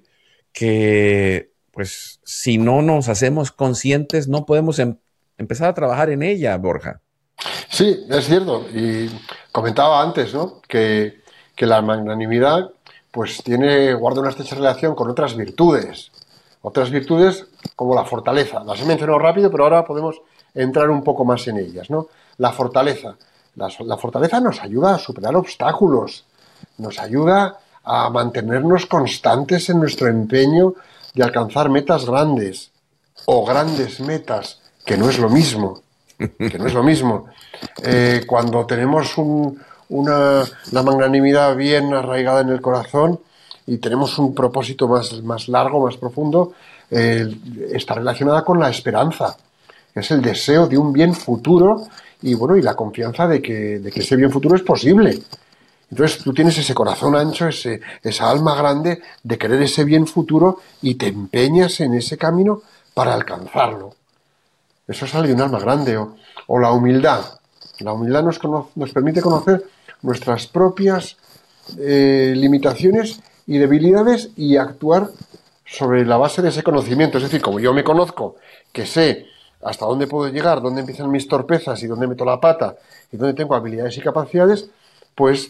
que, pues, si no nos hacemos conscientes, no podemos em- empezar a trabajar en ella, Borja. Sí, es cierto. Y comentaba antes, ¿no?, que, que la magnanimidad pues tiene, guarda una estrecha relación con otras virtudes. Otras virtudes como la fortaleza. Las he mencionado rápido, pero ahora podemos entrar un poco más en ellas, ¿no? La fortaleza. La, la fortaleza nos ayuda a superar obstáculos. Nos ayuda a mantenernos constantes en nuestro empeño de alcanzar metas grandes. O grandes metas, que no es lo mismo. Que no es lo mismo. Eh, cuando tenemos un, una, la magnanimidad bien arraigada en el corazón y tenemos un propósito más, más largo, más profundo, eh, está relacionada con la esperanza. Es el deseo de un bien futuro y, bueno, y la confianza de que, de que ese bien futuro es posible. Entonces tú tienes ese corazón ancho, ese, esa alma grande de querer ese bien futuro y te empeñas en ese camino para alcanzarlo. Eso sale de un alma grande. O, o la humildad. La humildad nos, cono- nos permite conocer nuestras propias eh, limitaciones y debilidades y actuar sobre la base de ese conocimiento. Es decir, como yo me conozco, que sé hasta dónde puedo llegar, dónde empiezan mis torpezas y dónde meto la pata y dónde tengo habilidades y capacidades, pues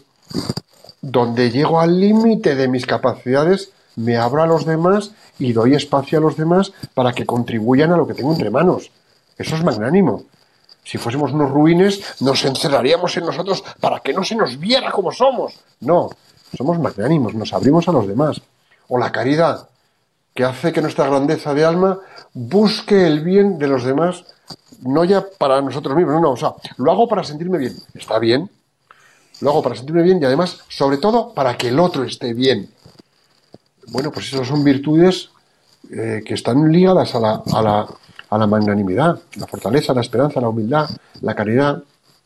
donde llego al límite de mis capacidades me abro a los demás y doy espacio a los demás para que contribuyan a lo que tengo entre manos. Eso es magnánimo. Si fuésemos unos ruines, nos encerraríamos en nosotros para que no se nos viera como somos. No, somos magnánimos, nos abrimos a los demás. O la caridad, que hace que nuestra grandeza de alma busque el bien de los demás, no ya para nosotros mismos, no, no, o sea, lo hago para sentirme bien. Está bien, lo hago para sentirme bien y además, sobre todo, para que el otro esté bien. Bueno, pues esas son virtudes eh, que están ligadas a la, a la a la magnanimidad, la fortaleza, la esperanza, la humildad, la caridad.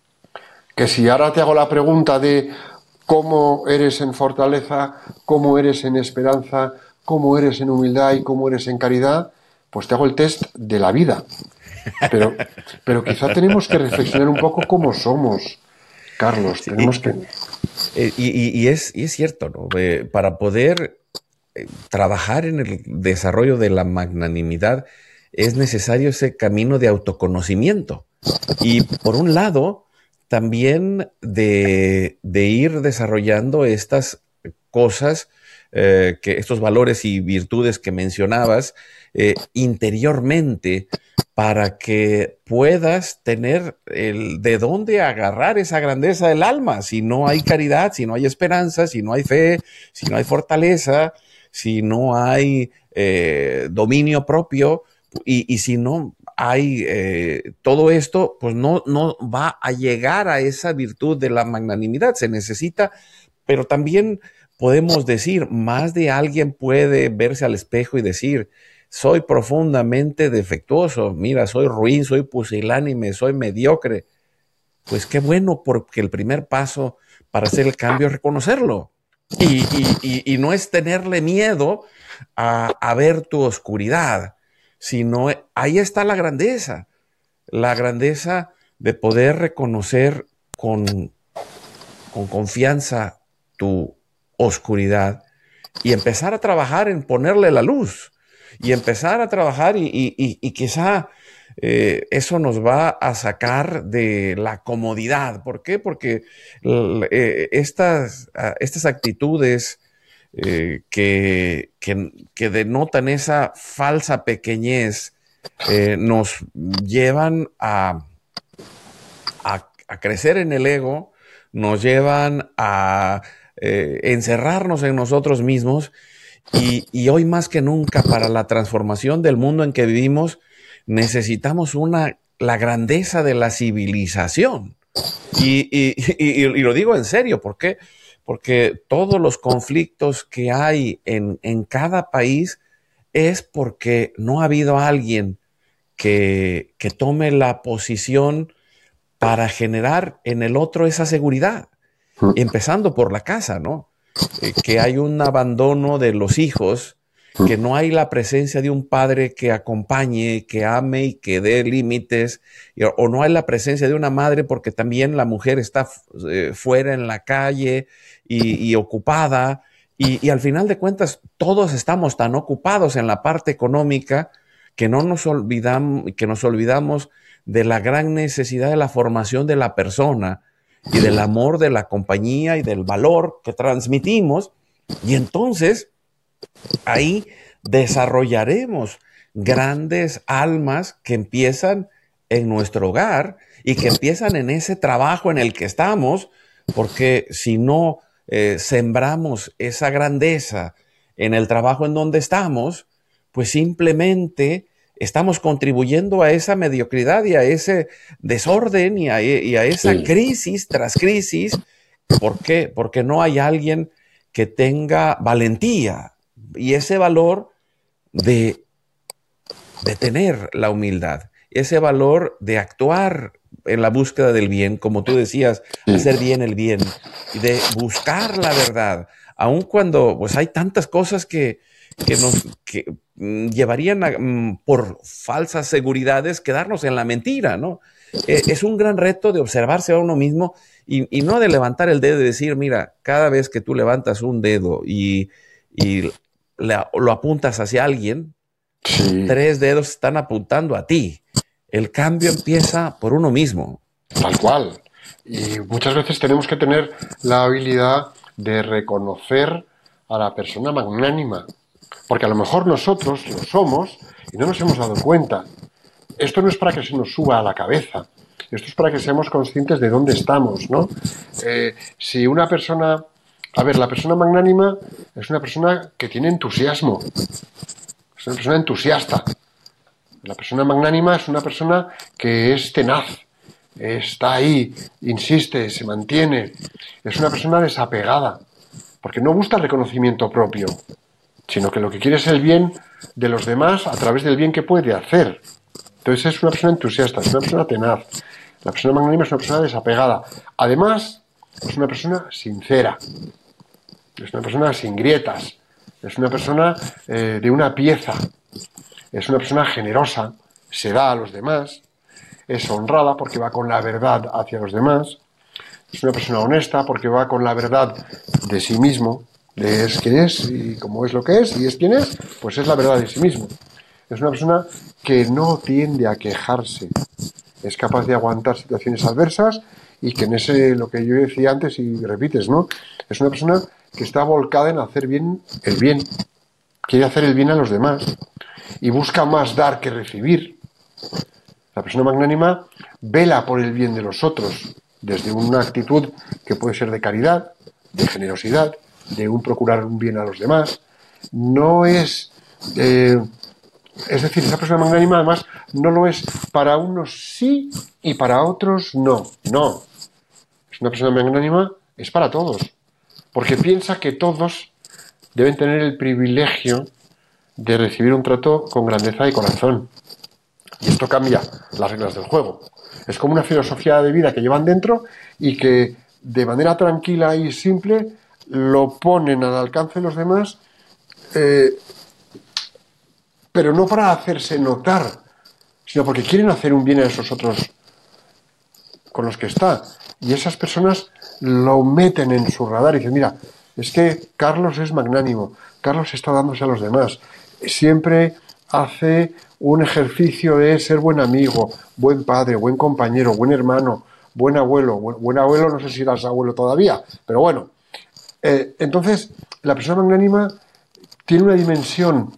Que si ahora te hago la pregunta de cómo eres en fortaleza, cómo eres en esperanza, cómo eres en humildad y cómo eres en caridad, pues te hago el test de la vida. Pero, pero quizá tenemos que reflexionar un poco cómo somos, Carlos. Sí, tenemos que... Y, y, y, es, y es cierto, ¿no? Eh, para poder eh, trabajar en el desarrollo de la magnanimidad, es necesario ese camino de autoconocimiento. Y por un lado, también de, de ir desarrollando estas cosas, eh, que estos valores y virtudes que mencionabas eh, interiormente, para que puedas tener el de dónde agarrar esa grandeza del alma. Si no hay caridad, si no hay esperanza, si no hay fe, si no hay fortaleza, si no hay eh, dominio propio, y, y si no hay eh, todo esto, pues no, no va a llegar a esa virtud de la magnanimidad. Se necesita, pero también podemos decir, más de alguien puede verse al espejo y decir: soy profundamente defectuoso, mira, soy ruin, soy pusilánime, soy mediocre. Pues qué bueno, porque el primer paso para hacer el cambio es reconocerlo. Y, y, y, y no es tenerle miedo a, a ver tu oscuridad, sino ahí está la grandeza, la grandeza de poder reconocer con, con confianza tu oscuridad y empezar a trabajar en ponerle la luz. Y empezar a trabajar y, y, y, y quizá eh, eso nos va a sacar de la comodidad. ¿Por qué? Porque eh, estas, estas actitudes eh, que, que, que denotan esa falsa pequeñez eh, nos llevan a, a, a crecer en el ego, nos llevan a eh, encerrarnos en nosotros mismos. Y, y hoy más que nunca, para la transformación del mundo en que vivimos, necesitamos una, la grandeza de la civilización. Y, y, y, y lo digo en serio, ¿por qué? Porque todos los conflictos que hay en, en cada país es porque no ha habido alguien que, que tome la posición para generar en el otro esa seguridad, empezando por la casa, ¿no? Eh, que hay un abandono de los hijos, que no hay la presencia de un padre que acompañe, que ame y que dé límites, y, o no hay la presencia de una madre porque también la mujer está eh, fuera en la calle y, y ocupada, y, y al final de cuentas todos estamos tan ocupados en la parte económica que no nos olvidamos, que nos olvidamos de la gran necesidad de la formación de la persona y del amor de la compañía y del valor que transmitimos, y entonces ahí desarrollaremos grandes almas que empiezan en nuestro hogar y que empiezan en ese trabajo en el que estamos, porque si no eh, sembramos esa grandeza en el trabajo en donde estamos, pues simplemente estamos contribuyendo a esa mediocridad y a ese desorden y a, y a esa sí. crisis tras crisis. ¿Por qué? Porque no hay alguien que tenga valentía y ese valor de, de tener la humildad, ese valor de actuar en la búsqueda del bien, como tú decías, sí. hacer bien el bien, y de buscar la verdad, aun cuando pues, hay tantas cosas que, que nos que, mm, llevarían a, mm, por falsas seguridades quedarnos en la mentira, ¿no? Eh, es un gran reto de observarse a uno mismo y, y no de levantar el dedo y decir, mira, cada vez que tú levantas un dedo y, y le, lo apuntas hacia alguien, sí. tres dedos están apuntando a ti. El cambio empieza por uno mismo. Tal cual. Y muchas veces tenemos que tener la habilidad de reconocer a la persona magnánima. Porque a lo mejor nosotros lo somos y no nos hemos dado cuenta. Esto no es para que se nos suba a la cabeza. Esto es para que seamos conscientes de dónde estamos, ¿no? Eh, si una persona... A ver, la persona magnánima es una persona que tiene entusiasmo. Es una persona entusiasta. La persona magnánima es una persona que es tenaz. Está ahí, insiste, se mantiene. Es una persona desapegada. Porque no busca el reconocimiento propio, sino que lo que quiere es el bien de los demás a través del bien que puede hacer. Entonces es una persona entusiasta, es una persona tenaz. La persona magnánima es una persona desapegada. Además, es una persona sincera. Es una persona sin grietas. Es una persona eh, de una pieza. Es una persona generosa, se da a los demás. Es honrada porque va con la verdad hacia los demás. Es una persona honesta porque va con la verdad de sí mismo. De es quien es y como es lo que es y es quien es, pues es la verdad de sí mismo. Es una persona que no tiende a quejarse. es capaz de aguantar situaciones adversas y que en ese, lo que yo decía antes y repites, ¿no? Es una persona que está volcada en hacer bien el bien, quiere hacer el bien a los demás y busca más dar que recibir. La persona magnánima vela por el bien de los otros desde una actitud que puede ser de caridad, de generosidad, de un procurar un bien a los demás. No es... Eh, es decir, esa persona magnánima además no lo es para unos sí y para otros no. No. Es una persona magnánima, es para todos. Porque piensa que todos deben tener el privilegio de recibir un trato con grandeza y corazón. Y esto cambia las reglas del juego. Es como una filosofía de vida que llevan dentro y que de manera tranquila y simple lo ponen al alcance de los demás, eh, pero no para hacerse notar, sino porque quieren hacer un bien a esos otros con los que está. Y esas personas lo meten en su radar y dicen, mira, es que Carlos es magnánimo, Carlos está dándose a los demás, siempre hace un ejercicio de ser buen amigo, buen padre, buen compañero, buen hermano, buen abuelo, buen, buen abuelo, no sé si eras abuelo todavía, pero bueno. Eh, entonces, la persona magnánima tiene una dimensión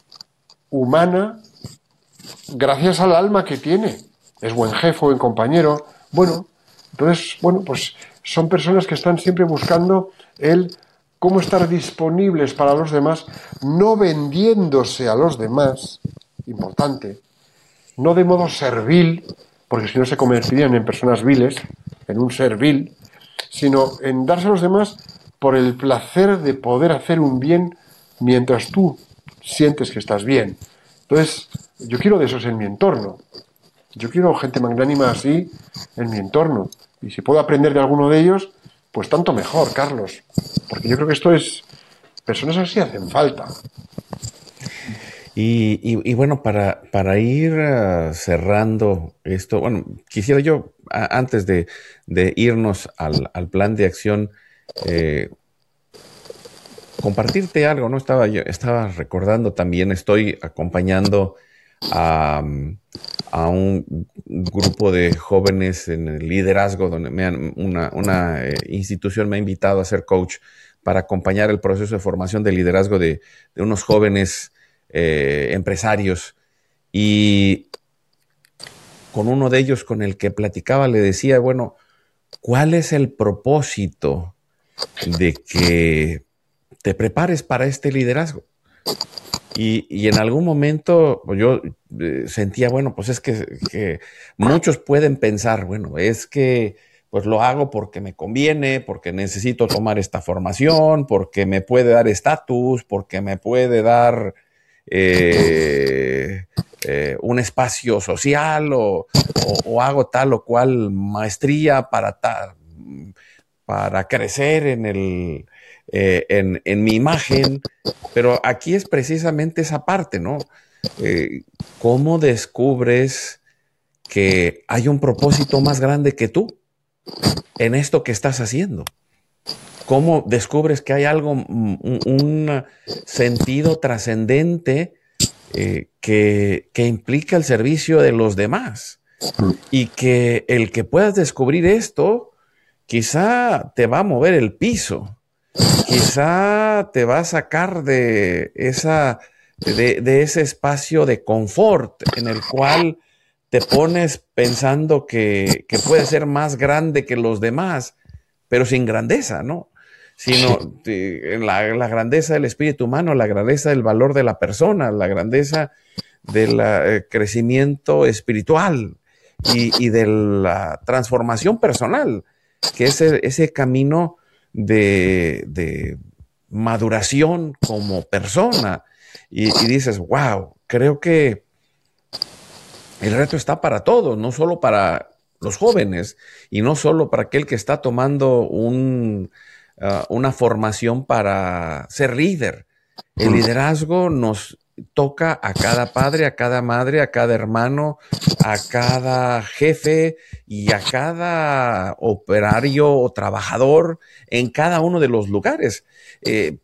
humana gracias al alma que tiene. Es buen jefe, buen compañero. Bueno, entonces, bueno, pues son personas que están siempre buscando el cómo estar disponibles para los demás, no vendiéndose a los demás, importante, no de modo servil, porque si no se convertirían en personas viles, en un ser vil, sino en darse a los demás por el placer de poder hacer un bien mientras tú sientes que estás bien. Entonces, yo quiero de esos en mi entorno. Yo quiero gente magnánima así en mi entorno. Y si puedo aprender de alguno de ellos, pues tanto mejor, Carlos. Porque yo creo que esto es... Personas así hacen falta. Y, y, y bueno, para, para ir uh, cerrando esto, bueno, quisiera yo, a, antes de, de irnos al, al plan de acción, eh, compartirte algo, ¿no? Estaba, yo, estaba recordando también, estoy acompañando a, a un grupo de jóvenes en el liderazgo, donde me han, una, una eh, institución me ha invitado a ser coach para acompañar el proceso de formación de liderazgo de, de unos jóvenes eh, empresarios. Y con uno de ellos con el que platicaba le decía, bueno, ¿cuál es el propósito de que te prepares para este liderazgo? Y, y en algún momento yo eh, sentía, bueno, pues es que, que muchos pueden pensar, bueno, es que pues lo hago porque me conviene, porque necesito tomar esta formación, porque me puede dar estatus, porque me puede dar eh, eh, un espacio social o, o, o hago tal o cual maestría para, ta, para crecer en el... Eh, en, en mi imagen, pero aquí es precisamente esa parte, ¿no? Eh, ¿Cómo descubres que hay un propósito más grande que tú en esto que estás haciendo? ¿Cómo descubres que hay algo, un, un sentido trascendente eh, que, que implica el servicio de los demás? Y que el que puedas descubrir esto quizá te va a mover el piso. Quizá te va a sacar de, esa, de, de ese espacio de confort en el cual te pones pensando que, que puedes ser más grande que los demás, pero sin grandeza, ¿no? Sino de, la, la grandeza del espíritu humano, la grandeza del valor de la persona, la grandeza del eh, crecimiento espiritual y, y de la transformación personal, que es ese, ese camino De, de maduración como persona y, y dices, wow, creo que el reto está para todos, no solo para los jóvenes y no solo para aquel que está tomando un, uh, una formación para ser líder. El liderazgo nos toca a cada padre, a cada madre, a cada hermano, a cada jefe y a cada operario o trabajador en cada uno de los lugares. Eh,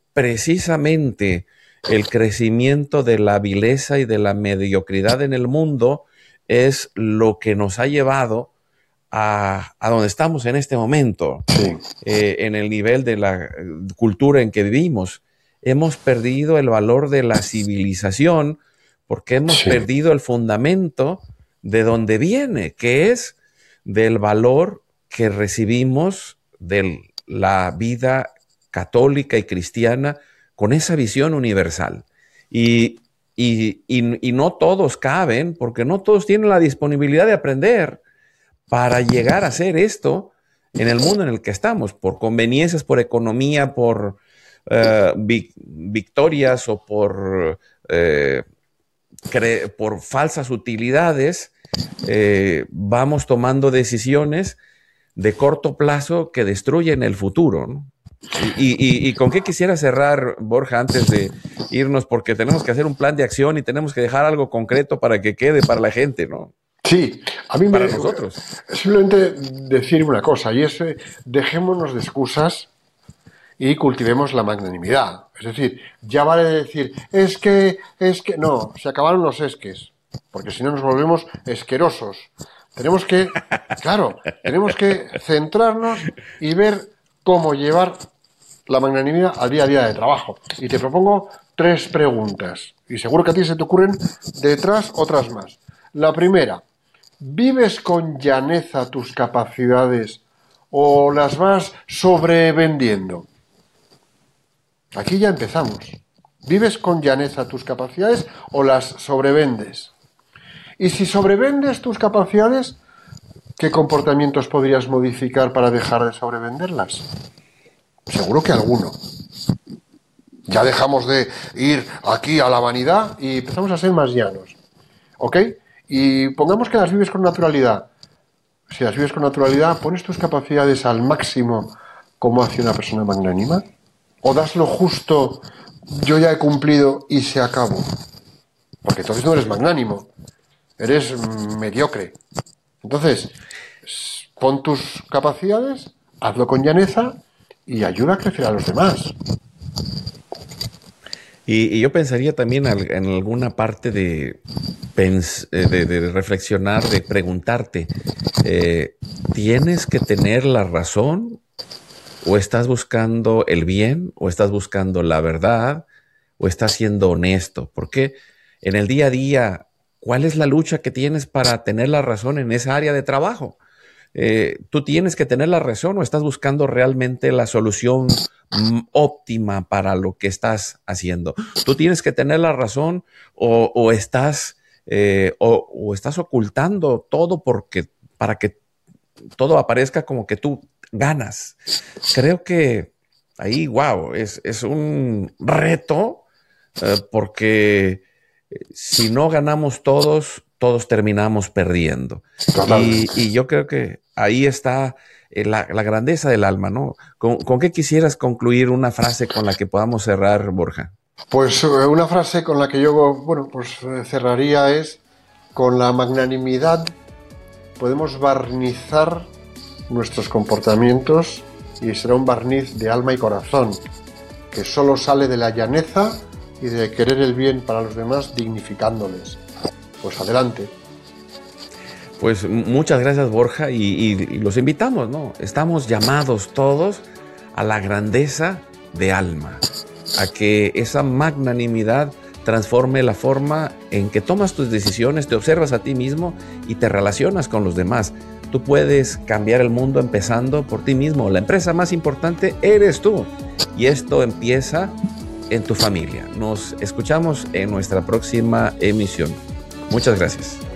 precisamente el crecimiento de la vileza y de la mediocridad en el mundo es lo que nos ha llevado a, a donde estamos en este momento, sí. eh, en el nivel de la cultura en que vivimos. Hemos perdido el valor de la civilización porque hemos sí. perdido el fundamento de donde viene, que es del valor que recibimos de la vida católica y cristiana con esa visión universal. Y, y, y, y no todos caben, porque no todos tienen la disponibilidad de aprender para llegar a hacer esto en el mundo en el que estamos, por conveniencias, por economía, por uh, vi victorias o por, uh, por falsas utilidades. Eh, vamos tomando decisiones de corto plazo que destruyen el futuro, ¿no? Y, y, y con qué quisiera cerrar, Borja, antes de irnos, porque tenemos que hacer un plan de acción y tenemos que dejar algo concreto para que quede para la gente, ¿no? Sí, a mí para me, nosotros. Simplemente decir una cosa, y es eh, dejémonos de excusas y cultivemos la magnanimidad. Es decir, ya vale decir, es que, es que, no, se acabaron los esques, porque si no nos volvemos esquerosos. Tenemos que, claro, tenemos que centrarnos y ver cómo llevar la magnanimidad al día a día de trabajo. Y te propongo tres preguntas, y seguro que a ti se te ocurren detrás otras más. La primera, ¿vives con llaneza tus capacidades o las vas sobrevendiendo? Aquí ya empezamos. ¿Vives con llaneza tus capacidades o las sobrevendes? Y si sobrevendes tus capacidades, ¿qué comportamientos podrías modificar para dejar de sobrevenderlas? Seguro que alguno. Ya dejamos de ir aquí a la vanidad y empezamos a ser más llanos. ¿Ok? Y pongamos que las vives con naturalidad. Si las vives con naturalidad, ¿pones tus capacidades al máximo como hace una persona magnánima? ¿O das lo justo, yo ya he cumplido y se acabó? Porque entonces no eres magnánimo. Eres mediocre. Entonces, pon tus capacidades, hazlo con llaneza y ayuda a crecer a los demás. Y, y yo pensaría también en alguna parte de, de, de reflexionar, de preguntarte, eh, ¿tienes que tener la razón? ¿O estás buscando el bien? ¿O estás buscando la verdad? ¿O estás siendo honesto? Porque en el día a día, ¿cuál es la lucha que tienes para tener la razón en esa área de trabajo? Eh, ¿Tú tienes que tener la razón o estás buscando realmente la solución óptima para lo que estás haciendo? ¿Tú tienes que tener la razón o, o, estás, eh, o, o estás ocultando todo porque, para que todo aparezca como que tú ganas? Creo que ahí, wow, es, es un reto eh, porque si no ganamos todos, todos terminamos perdiendo. Y, y yo creo que ahí está la, la grandeza del alma, ¿no? ¿Con, ¿Con qué quisieras concluir una frase con la que podamos cerrar, Borja? Pues una frase con la que yo, bueno, pues cerraría es: con la magnanimidad podemos barnizar nuestros comportamientos y será un barniz de alma y corazón que solo sale de la llaneza y de querer el bien para los demás, dignificándoles. Pues adelante. Pues muchas gracias, Borja, y, y, y los invitamos, ¿no? Estamos llamados todos a la grandeza de alma, a que esa magnanimidad transforme la forma en que tomas tus decisiones, te observas a ti mismo y te relacionas con los demás. Tú puedes cambiar el mundo empezando por ti mismo. La empresa más importante eres tú, y esto empieza en tu familia. Nos escuchamos en nuestra próxima emisión. Muchas gracias.